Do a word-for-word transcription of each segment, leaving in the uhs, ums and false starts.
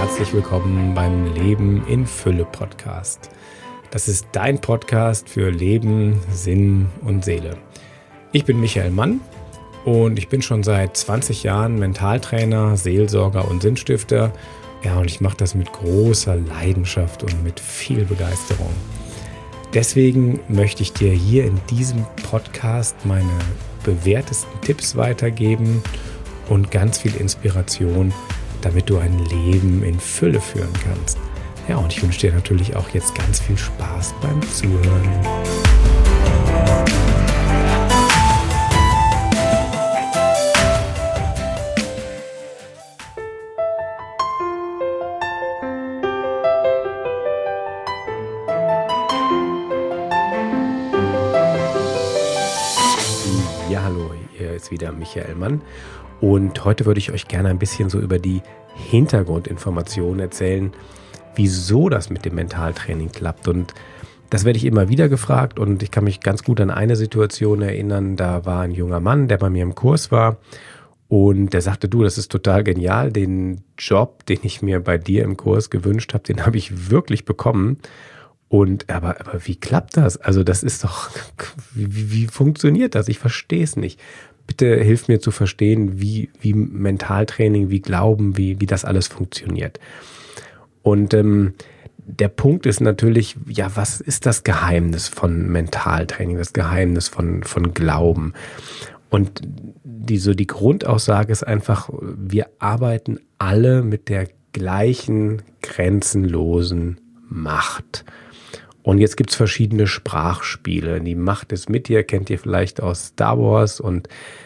herzlich willkommen beim Leben in Fülle Podcast. Das ist dein Podcast für Leben, Sinn und Seele. Ich bin Michael Mann und ich bin schon seit zwanzig Jahren Mentaltrainer, Seelsorger und Sinnstifter. Ja, und ich mache das mit großer Leidenschaft und mit viel Begeisterung. Deswegen möchte ich dir hier in diesem Podcast meine bewährtesten Tipps weitergeben und ganz viel Inspiration, damit du ein Leben in Fülle führen kannst. Ja, und ich wünsche dir natürlich auch jetzt ganz viel Spaß beim Zuhören. Ja, hallo, hier ist wieder Michael Mann. Und heute würde ich euch gerne ein bisschen so über die Hintergrundinformationen erzählen, wieso das mit dem Mentaltraining klappt. Und das werde ich immer wieder gefragt und ich kann mich ganz gut an eine Situation erinnern. Da war ein junger Mann, der bei mir im Kurs war und der sagte, du, das ist total genial, den Job, den ich mir bei dir im Kurs gewünscht habe, den habe ich wirklich bekommen. Und aber, aber wie klappt das? Also das ist doch, wie, wie funktioniert das? Ich verstehe es nicht. Bitte hilf mir zu verstehen, wie, wie Mentaltraining, wie Glauben, wie, wie das alles funktioniert. Und ähm, der Punkt ist natürlich, ja, was ist das Geheimnis von Mentaltraining, das Geheimnis von, von Glauben? Und die, so die Grundaussage ist einfach, wir arbeiten alle mit der gleichen grenzenlosen Macht. Und jetzt gibt's verschiedene Sprachspiele. Die Macht ist mit dir, kennt ihr vielleicht aus Star Wars, und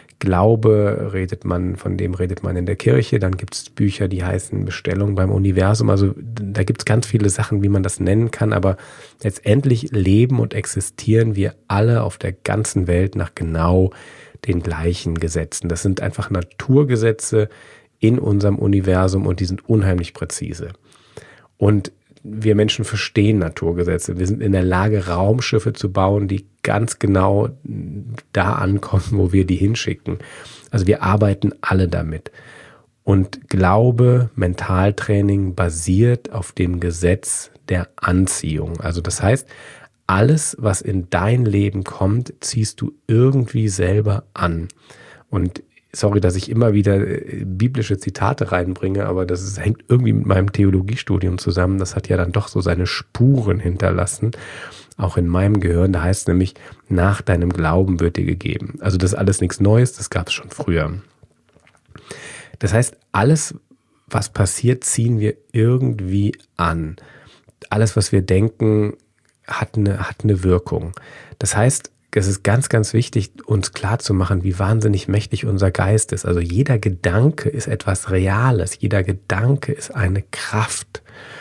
Glaube redet man, von dem redet man in der Kirche. Dann gibt's Bücher, die heißen Bestellung beim Universum. Also da gibt's ganz viele Sachen, wie man das nennen kann. Aber letztendlich leben und existieren wir alle auf der ganzen Welt nach genau den gleichen Gesetzen. Das sind einfach Naturgesetze in unserem Universum und die sind unheimlich präzise. Und wir Menschen verstehen Naturgesetze. Wir sind in der Lage, Raumschiffe zu bauen, die ganz genau da ankommen, wo wir die hinschicken. Also wir arbeiten alle damit. Und Glaube, Mentaltraining basiert auf dem Gesetz der Anziehung. Also das heißt, alles, was in dein Leben kommt, ziehst du irgendwie selber an. Und sorry, dass ich immer wieder biblische Zitate reinbringe, aber das ist, hängt irgendwie mit meinem Theologiestudium zusammen. Das hat ja dann doch so seine Spuren hinterlassen, auch in meinem Gehirn. Da heißt es nämlich, nach deinem Glauben wird dir gegeben. Also das ist alles nichts Neues, das gab es schon früher. Das heißt, alles, was passiert, ziehen wir irgendwie an. Alles, was wir denken, hat eine, hat eine Wirkung. Das heißt, es ist ganz, ganz wichtig, uns klarzumachen, wie wahnsinnig mächtig unser Geist ist. Also jeder Gedanke ist etwas Reales. Jeder Gedanke ist eine Kraft.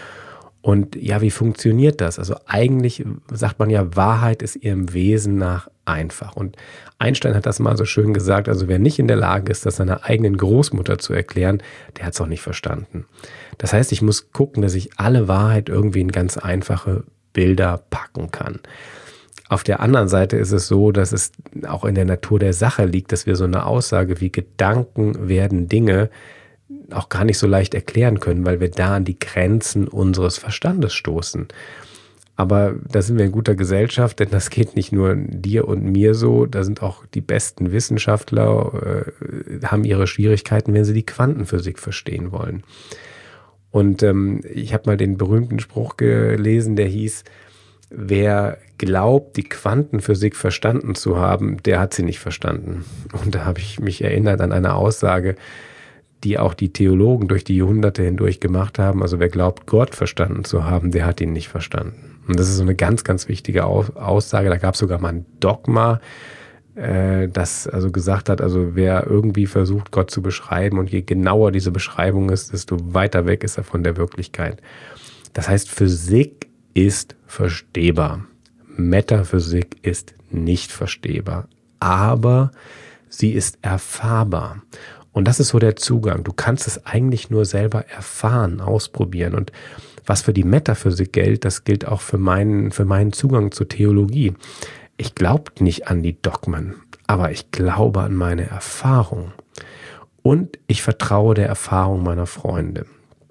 Und ja, wie funktioniert das? Also eigentlich sagt man ja, Wahrheit ist ihrem Wesen nach einfach. Und Einstein hat das mal so schön gesagt, also wer nicht in der Lage ist, das seiner eigenen Großmutter zu erklären, der hat es auch nicht verstanden. Das heißt, ich muss gucken, dass ich alle Wahrheit irgendwie in ganz einfache Bilder packen kann. Auf der anderen Seite ist es so, dass es auch in der Natur der Sache liegt, dass wir so eine Aussage wie Gedanken werden Dinge auch gar nicht so leicht erklären können, weil wir da an die Grenzen unseres Verstandes stoßen. Aber da sind wir in guter Gesellschaft, denn das geht nicht nur dir und mir so, da sind auch die besten Wissenschaftler, äh, haben ihre Schwierigkeiten, wenn sie die Quantenphysik verstehen wollen. Und ähm, ich habe mal den berühmten Spruch gelesen, der hieß, wer glaubt, die Quantenphysik verstanden zu haben, der hat sie nicht verstanden. Und da habe ich mich erinnert an eine Aussage, die auch die Theologen durch die Jahrhunderte hindurch gemacht haben. Also wer glaubt, Gott verstanden zu haben, der hat ihn nicht verstanden. Und das ist so eine ganz, ganz wichtige Aussage. Da gab es sogar mal ein Dogma, äh, das also gesagt hat, also wer irgendwie versucht, Gott zu beschreiben, und je genauer diese Beschreibung ist, desto weiter weg ist er von der Wirklichkeit. Das heißt, Physik ist verstehbar. Metaphysik ist nicht verstehbar, aber sie ist erfahrbar. Und das ist so der Zugang. Du kannst es eigentlich nur selber erfahren, ausprobieren. Und was für die Metaphysik gilt, das gilt auch für meinen, für meinen Zugang zur Theologie. Ich glaube nicht an die Dogmen, aber ich glaube an meine Erfahrung. Und ich vertraue der Erfahrung meiner Freunde.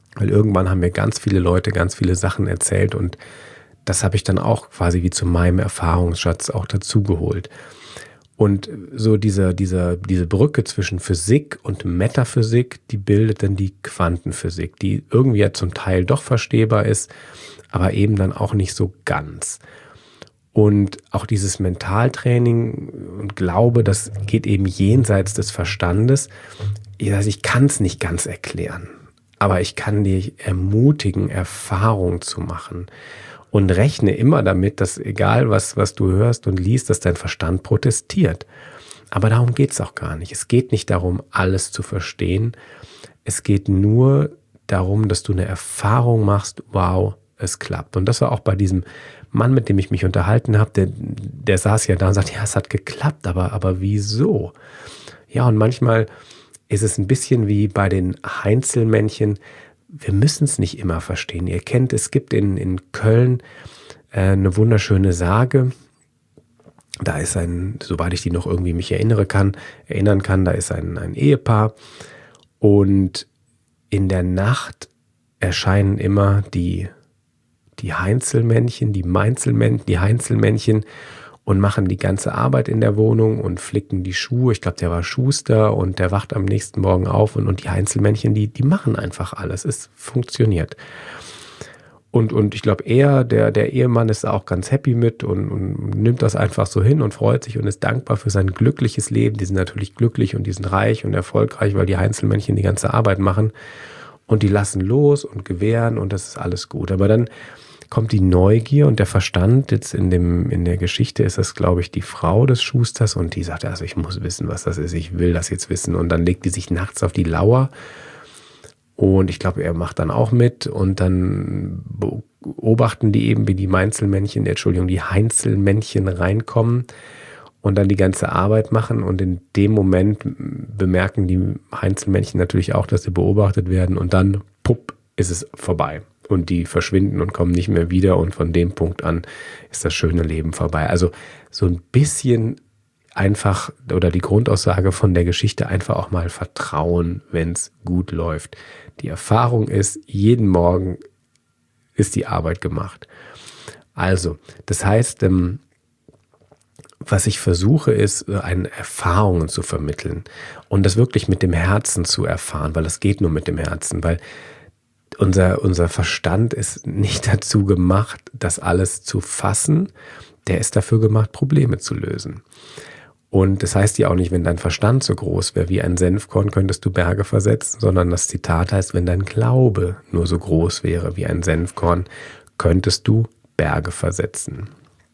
Weil irgendwann haben mir ganz viele Leute ganz viele Sachen erzählt und das habe ich dann auch quasi wie zu meinem Erfahrungsschatz auch dazugeholt. Und so diese, diese, diese Brücke zwischen Physik und Metaphysik, die bildet dann die Quantenphysik, die irgendwie ja zum Teil doch verstehbar ist, aber eben dann auch nicht so ganz. Und auch dieses Mentaltraining und Glaube, das geht eben jenseits des Verstandes. Also ich kann es nicht ganz erklären, aber ich kann dich ermutigen, Erfahrung zu machen. Und rechne immer damit, dass egal was, was du hörst und liest, dass dein Verstand protestiert. Aber darum geht es auch gar nicht. Es geht nicht darum, alles zu verstehen. Es geht nur darum, dass du eine Erfahrung machst, wow, es klappt. Und das war auch bei diesem Mann, mit dem ich mich unterhalten habe, der, der saß ja da und sagt, ja, es hat geklappt, aber, aber wieso? Ja, und manchmal ist es ein bisschen wie bei den Heinzelmännchen. Wir müssen es nicht immer verstehen. Ihr kennt, es gibt in, in Köln äh, eine wunderschöne Sage. Da ist ein, soweit ich die noch irgendwie mich erinnere kann, erinnern kann, da ist ein, ein Ehepaar. Und in der Nacht erscheinen immer die, die Heinzelmännchen, die Meinzelmännchen, die Heinzelmännchen und machen die ganze Arbeit in der Wohnung und flicken die Schuhe. Ich glaube, der war Schuster und der wacht am nächsten Morgen auf und, und die Heinzelmännchen, die, die machen einfach alles. Es funktioniert. Und, und ich glaube, er, der, der Ehemann, ist auch ganz happy mit und, und nimmt das einfach so hin und freut sich und ist dankbar für sein glückliches Leben. Die sind natürlich glücklich und die sind reich und erfolgreich, weil die Heinzelmännchen die ganze Arbeit machen und die lassen los und gewähren und das ist alles gut. Aber dann kommt die Neugier und der Verstand. Jetzt in dem, in der Geschichte ist das, glaube ich, die Frau des Schusters und die sagt, also ich muss wissen, was das ist, ich will das jetzt wissen. Und dann legt die sich nachts auf die Lauer und ich glaube, er macht dann auch mit und dann beobachten die eben, wie die Meinzelmännchen, Entschuldigung, die Heinzelmännchen reinkommen und dann die ganze Arbeit machen und in dem Moment bemerken die Heinzelmännchen natürlich auch, dass sie beobachtet werden und dann, pupp, ist es vorbei. Und die verschwinden und kommen nicht mehr wieder und von dem Punkt an ist das schöne Leben vorbei. Also so ein bisschen einfach oder die Grundaussage von der Geschichte einfach auch mal vertrauen, wenn es gut läuft. Die Erfahrung ist, jeden Morgen ist die Arbeit gemacht. Also, das heißt, ähm, was ich versuche, ist, eine Erfahrungen zu vermitteln und das wirklich mit dem Herzen zu erfahren, weil das geht nur mit dem Herzen, weil Unser, unser Verstand ist nicht dazu gemacht, das alles zu fassen. Der ist dafür gemacht, Probleme zu lösen. Und das heißt ja auch nicht, wenn dein Verstand so groß wäre wie ein Senfkorn, könntest du Berge versetzen, sondern das Zitat heißt, wenn dein Glaube nur so groß wäre wie ein Senfkorn, könntest du Berge versetzen.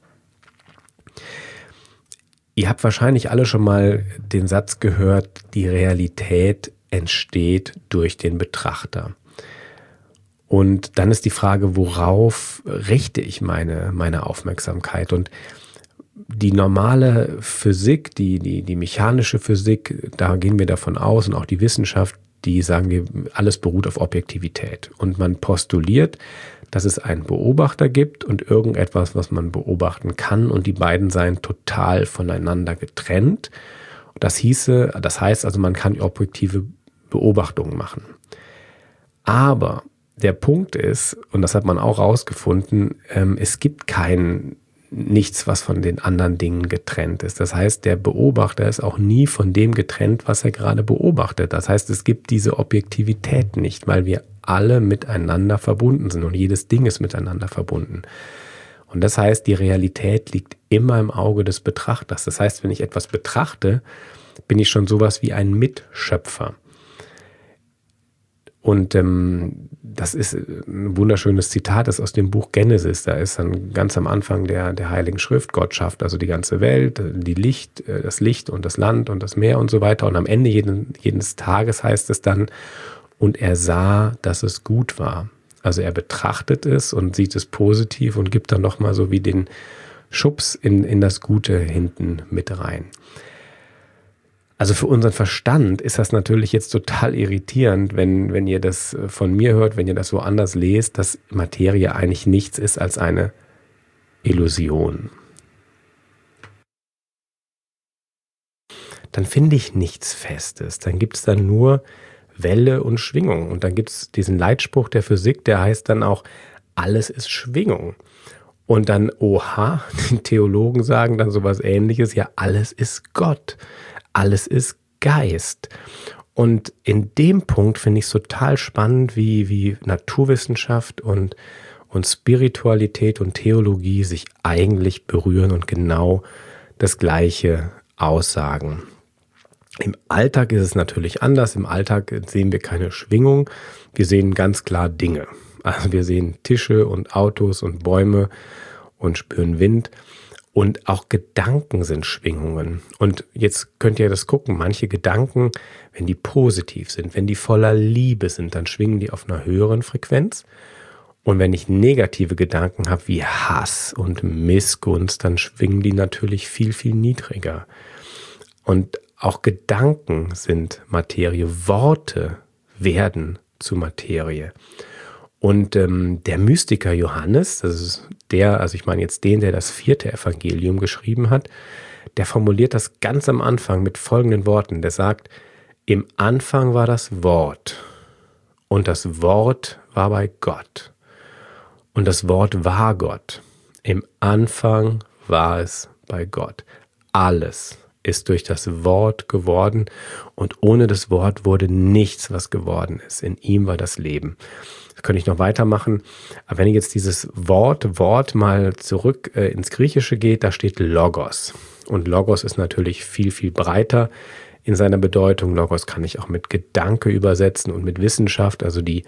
Ihr habt wahrscheinlich alle schon mal den Satz gehört, die Realität entsteht durch den Betrachter. Und dann ist die Frage, worauf richte ich meine, meine Aufmerksamkeit? Und die normale Physik, die, die, die mechanische Physik, da gehen wir davon aus und auch die Wissenschaft, die sagen wir, alles beruht auf Objektivität. Und man postuliert, dass es einen Beobachter gibt und irgendetwas, was man beobachten kann und die beiden seien total voneinander getrennt. Das hieße, das heißt also, man kann objektive Beobachtungen machen. Aber der Punkt ist, und das hat man auch rausgefunden, ähm, es gibt kein nichts, was von den anderen Dingen getrennt ist. Das heißt, der Beobachter ist auch nie von dem getrennt, was er gerade beobachtet. Das heißt, es gibt diese Objektivität nicht, weil wir alle miteinander verbunden sind und jedes Ding ist miteinander verbunden. Und das heißt, die Realität liegt immer im Auge des Betrachters. Das heißt, wenn ich etwas betrachte, bin ich schon sowas wie ein Mitschöpfer. Und ähm, das ist ein wunderschönes Zitat, das ist aus dem Buch Genesis. Da ist dann ganz am Anfang der, der Heiligen Schrift, Gott schafft also die ganze Welt, die Licht, das Licht und das Land und das Meer und so weiter. Und am Ende jeden, jedes Tages heißt es dann, und er sah, dass es gut war. Also er betrachtet es und sieht es positiv und gibt dann nochmal so wie den Schubs in, in das Gute hinten mit rein. Also für unseren Verstand ist das natürlich jetzt total irritierend, wenn, wenn ihr das von mir hört, wenn ihr das woanders lest, dass Materie eigentlich nichts ist als eine Illusion. Dann finde ich nichts Festes. Dann gibt es dann nur Welle und Schwingung. Und dann gibt es diesen Leitspruch der Physik, der heißt dann auch, alles ist Schwingung. Und dann, oha, die Theologen sagen dann sowas Ähnliches, ja, alles ist Gott, alles ist Geist. Und in dem Punkt finde ich es total spannend, wie, wie Naturwissenschaft und, und Spiritualität und Theologie sich eigentlich berühren und genau das Gleiche aussagen. Im Alltag ist es natürlich anders. Im Alltag sehen wir keine Schwingung. Wir sehen ganz klar Dinge. Also wir sehen Tische und Autos und Bäume und spüren Wind. Und auch Gedanken sind Schwingungen. Und jetzt könnt ihr das gucken. Manche Gedanken, wenn die positiv sind, wenn die voller Liebe sind, dann schwingen die auf einer höheren Frequenz. Und wenn ich negative Gedanken habe wie Hass und Missgunst, dann schwingen die natürlich viel, viel niedriger. Und auch Gedanken sind Materie. Worte werden zu Materie. Und ähm, der Mystiker Johannes, das ist der, also ich meine jetzt den, der das vierte Evangelium geschrieben hat, der formuliert das ganz am Anfang mit folgenden Worten. Der sagt, im Anfang war das Wort und das Wort war bei Gott und das Wort war Gott. Im Anfang war es bei Gott. Alles ist durch das Wort geworden und ohne das Wort wurde nichts, was geworden ist. In ihm war das Leben. Das könnte ich noch weitermachen. Aber wenn jetzt dieses Wort, Wort mal zurück äh, ins Griechische geht, da steht Logos. Und Logos ist natürlich viel, viel breiter in seiner Bedeutung. Logos kann ich auch mit Gedanke übersetzen und mit Wissenschaft, also die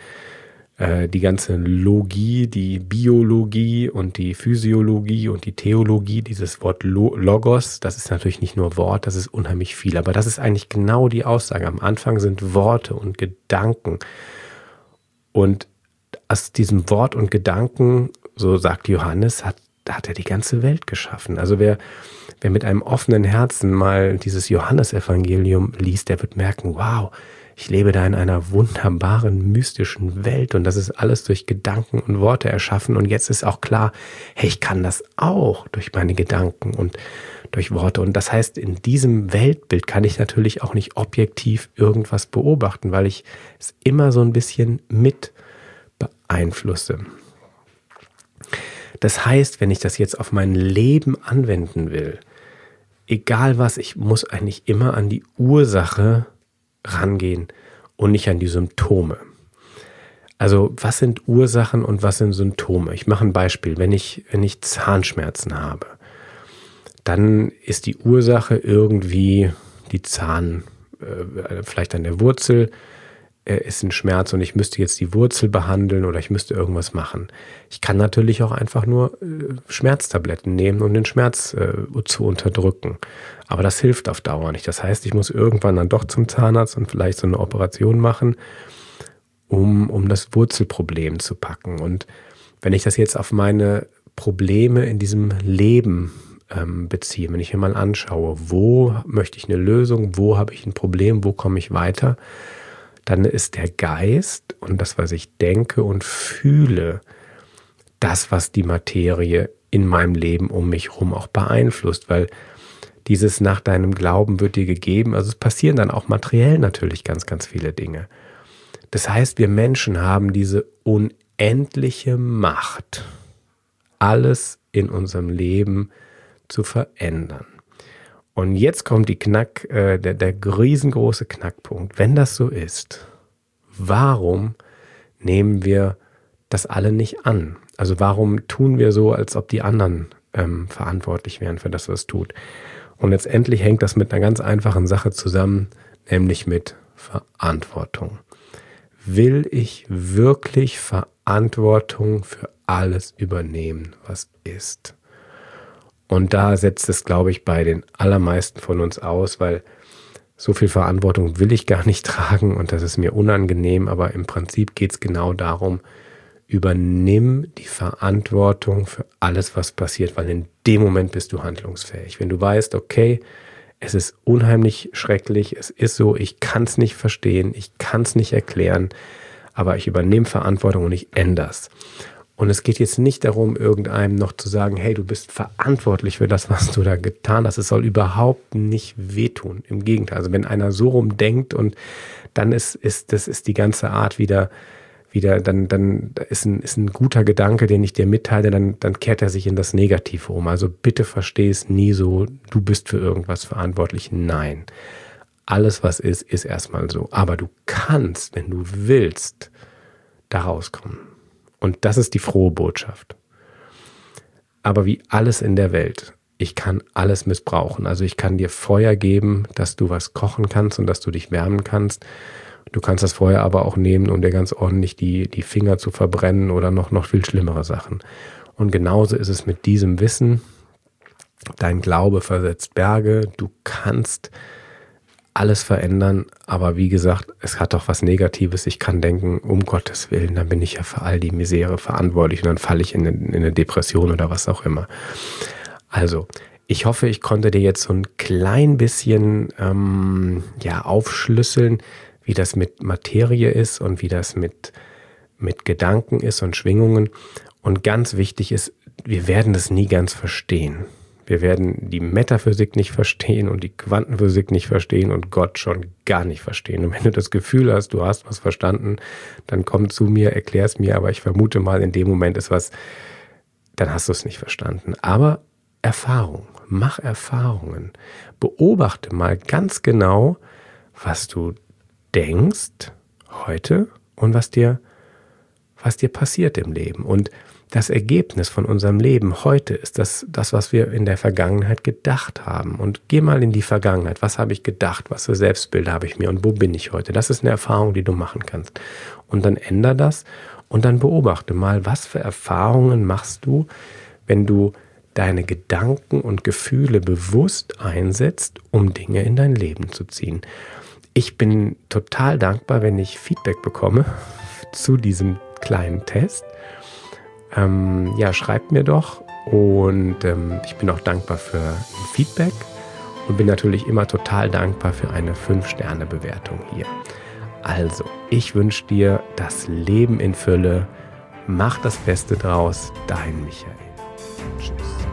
die ganze Logie, die Biologie und die Physiologie und die Theologie, dieses Wort Logos, das ist natürlich nicht nur Wort, das ist unheimlich viel. Aber das ist eigentlich genau die Aussage. Am Anfang sind Worte und Gedanken. Und aus diesem Wort und Gedanken, so sagt Johannes, hat, hat er die ganze Welt geschaffen. Also wer, wer mit einem offenen Herzen mal dieses Johannesevangelium liest, der wird merken, wow, ich lebe da in einer wunderbaren, mystischen Welt und das ist alles durch Gedanken und Worte erschaffen. Und jetzt ist auch klar, hey, ich kann das auch durch meine Gedanken und durch Worte. Und das heißt, in diesem Weltbild kann ich natürlich auch nicht objektiv irgendwas beobachten, weil ich es immer so ein bisschen mit beeinflusse. Das heißt, wenn ich das jetzt auf mein Leben anwenden will, egal was, ich muss eigentlich immer an die Ursache rangehen und nicht an die Symptome. Also was sind Ursachen und was sind Symptome? Ich mache ein Beispiel. Wenn ich, wenn ich Zahnschmerzen habe, dann ist die Ursache irgendwie die Zahn, äh, vielleicht an der Wurzel äh, ist ein Schmerz und ich müsste jetzt die Wurzel behandeln oder ich müsste irgendwas machen. Ich kann natürlich auch einfach nur äh, Schmerztabletten nehmen, um den Schmerz äh, zu unterdrücken. Aber das hilft auf Dauer nicht. Das heißt, ich muss irgendwann dann doch zum Zahnarzt und vielleicht so eine Operation machen, um, um das Wurzelproblem zu packen. Und wenn ich das jetzt auf meine Probleme in diesem Leben ähm, beziehe, wenn ich mir mal anschaue, wo möchte ich eine Lösung, wo habe ich ein Problem, wo komme ich weiter, dann ist der Geist und das, was ich denke und fühle, das, was die Materie in meinem Leben um mich herum auch beeinflusst, weil dieses nach deinem Glauben wird dir gegeben, also es passieren dann auch materiell natürlich ganz, ganz viele Dinge. Das heißt, wir Menschen haben diese unendliche Macht, alles in unserem Leben zu verändern. Und jetzt kommt die Knack, äh, der, der riesengroße Knackpunkt. Wenn das so ist, warum nehmen wir das alle nicht an? Also warum tun wir so, als ob die anderen ähm, verantwortlich wären für das, was es tut? Und letztendlich hängt das mit einer ganz einfachen Sache zusammen, nämlich mit Verantwortung. Will ich wirklich Verantwortung für alles übernehmen, was ist? Und da setzt es, glaube ich, bei den allermeisten von uns aus, weil so viel Verantwortung will ich gar nicht tragen und das ist mir unangenehm, aber im Prinzip geht es genau darum, übernimm die Verantwortung für alles, was passiert, weil in dem Moment bist du handlungsfähig. Wenn du weißt, okay, es ist unheimlich schrecklich, es ist so, ich kann es nicht verstehen, ich kann es nicht erklären, aber ich übernehme Verantwortung und ich ändere es. Und es geht jetzt nicht darum, irgendeinem noch zu sagen, hey, du bist verantwortlich für das, was du da getan hast. Es soll überhaupt nicht wehtun. Im Gegenteil. Also wenn einer so rumdenkt und dann ist, ist, das ist die ganze Art wieder, wieder, dann, dann ist ein, ist ein guter Gedanke, den ich dir mitteile, dann, dann kehrt er sich in das Negative um. Also bitte versteh es nie so, du bist für irgendwas verantwortlich. Nein. Alles, was ist, ist erstmal so. Aber du kannst, wenn du willst, da rauskommen. Und das ist die frohe Botschaft. Aber wie alles in der Welt, ich kann alles missbrauchen. Also ich kann dir Feuer geben, dass du was kochen kannst und dass du dich wärmen kannst. Du kannst das Feuer aber auch nehmen, um dir ganz ordentlich die, die Finger zu verbrennen oder noch, noch viel schlimmere Sachen. Und genauso ist es mit diesem Wissen. Dein Glaube versetzt Berge. Du kannst alles verändern, aber wie gesagt, es hat doch was Negatives. Ich kann denken, um Gottes Willen, dann bin ich ja für all die Misere verantwortlich und dann falle ich in eine, in eine Depression oder was auch immer. Also, ich hoffe, ich konnte dir jetzt so ein klein bisschen ähm, ja, aufschlüsseln, wie das mit Materie ist und wie das mit, mit Gedanken ist und Schwingungen. Und ganz wichtig ist, wir werden das nie ganz verstehen. Wir werden die Metaphysik nicht verstehen und die Quantenphysik nicht verstehen und Gott schon gar nicht verstehen. Und wenn du das Gefühl hast, du hast was verstanden, dann komm zu mir, erklär es mir, aber ich vermute mal, in dem Moment ist was, dann hast du es nicht verstanden. Aber Erfahrung, mach Erfahrungen. Beobachte mal ganz genau, was du denkst heute und was dir, was dir passiert im Leben. Und das Ergebnis von unserem Leben heute ist das, das, was wir in der Vergangenheit gedacht haben. Und geh mal in die Vergangenheit. Was habe ich gedacht? Was für Selbstbilder habe ich mir? Und wo bin ich heute? Das ist eine Erfahrung, die du machen kannst. Und dann änder das und dann beobachte mal, was für Erfahrungen machst du, wenn du deine Gedanken und Gefühle bewusst einsetzt, um Dinge in dein Leben zu ziehen. Ich bin total dankbar, wenn ich Feedback bekomme zu diesem kleinen Test. Ähm, ja, schreibt mir doch und ähm, ich bin auch dankbar für ein Feedback und bin natürlich immer total dankbar für eine fünf Sterne Bewertung hier. Also, ich wünsche dir das Leben in Fülle. Mach das Beste draus. Dein Michael. Tschüss.